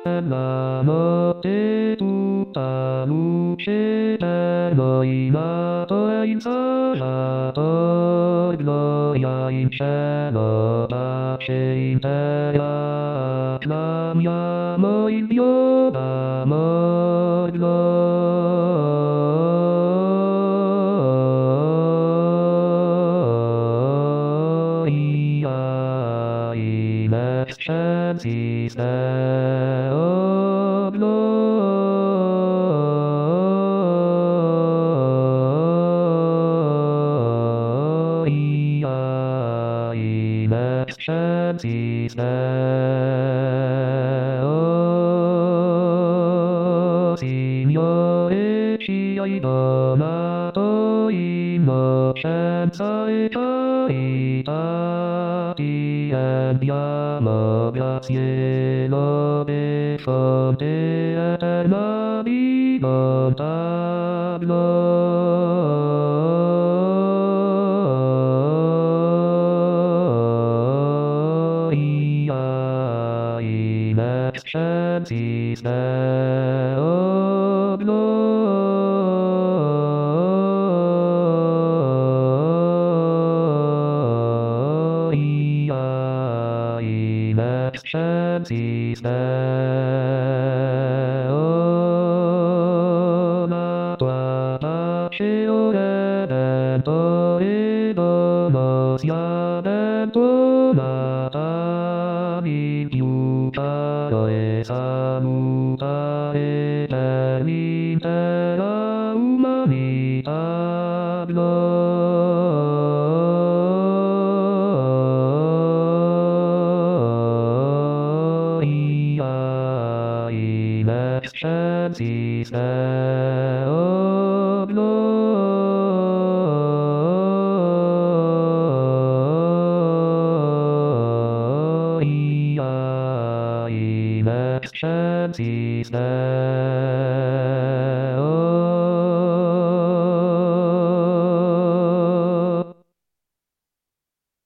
la notte tutta luce cielo inato e insolato, gloria in cielo, pace in terra, acclamiamo il Dio d'amor, gloria in excelsis Deo, gloria in excelsis Deo. Signore ci hai donato innocenza e carità, ti rendiamo grazie, lode, fonte eterna di bontà, gloria in excelsis Deo, gloria in excelsis Deo. La tua pace, o Redentore, dono sia dentro nata, il più caro e salutare per l'intera umanità, gloria in excelsis Deo, gloria in excelsis Deo.